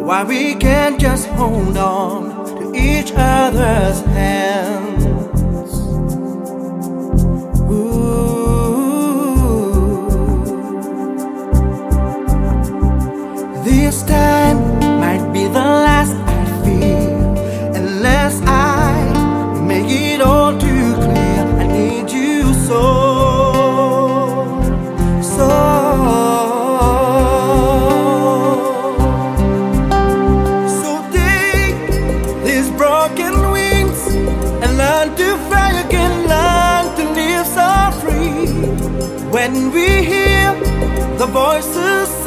Why we can't just hold on to each other's hands. This time might be the last I feel, unless I make it all too clear. I need you so, so. So take these broken wings and learn to fly again, learn to live so free. When we hear the voices